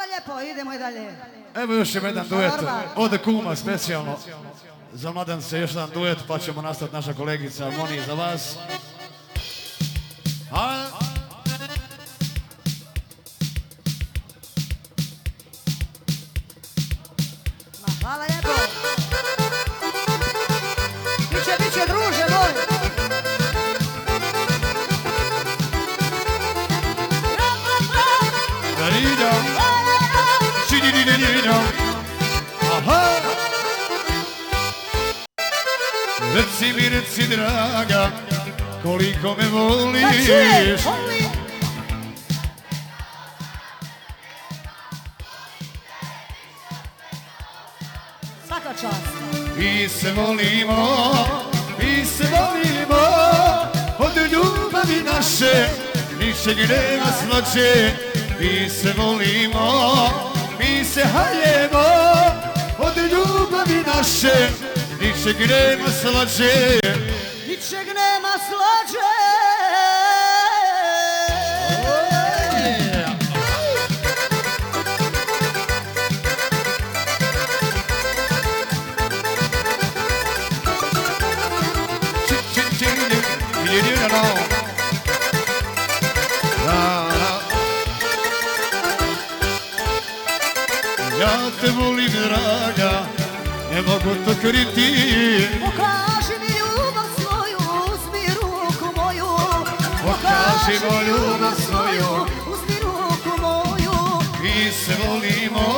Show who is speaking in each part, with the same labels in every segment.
Speaker 1: lijepo, idemo i dalje.
Speaker 2: Evo još jedan duet od kuma specijalno. Za mladence još jedan duet pa ćemo nastaviti naša kolegica Harmoniji za vas.
Speaker 1: Hvala lijepo. Biće druže moj.
Speaker 2: Reci draga, koliko me voliš.
Speaker 1: Svaka čast.
Speaker 2: Mi se volimo, od ljubavi naše, ničeg nema slađe. Mi se volimo, mi se haljemo, od ljubavi naše, ničeg nema slađe.
Speaker 1: Ničeg nema slađe.
Speaker 2: Ja te volim, draga, ne mogu to kriti.
Speaker 1: Pokaži mi ljubav svoju, uzmi ruku moju.
Speaker 2: Pokaži mi ljubav svoju,
Speaker 1: uzmi ruku moju.
Speaker 2: Mi se volimo,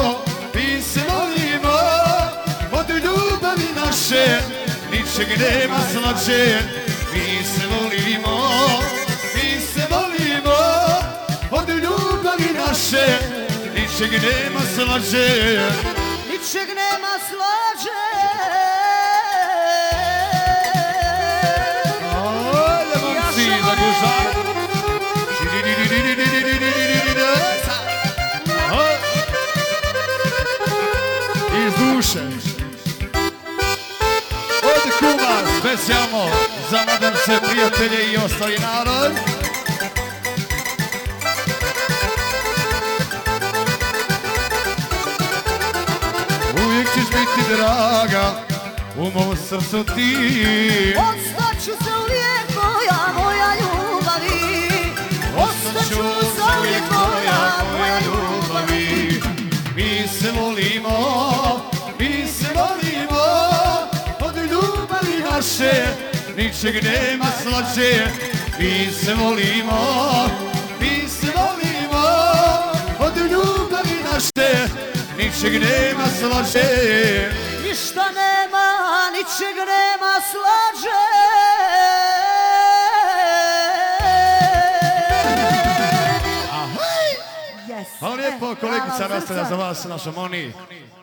Speaker 2: od ljubavi naše, ničeg nema slađe. Mi se volimo, od ljubavi naše, ničeg nema slađe.
Speaker 1: Ničeg nema slađe.
Speaker 2: Ajde momci za gužar. Iz duše. Od kuma specijalno za mladence, prijatelje i ostali narod. Uvijek ćeš biti draga, u mom srcu ti.
Speaker 1: Ostaću zauvijek moja ljubavi. Ostaću zauvijek moja ljubavi.
Speaker 2: Mi se volimo, od ljubavi naše, ničeg nema slađe. Mi se volimo, od ljubavi naše, ničeg nema slađe.
Speaker 1: Ništa nema, ničeg nema slađe.
Speaker 2: Hvala lijepo, kolegica nastavlja za vas, naša Moni.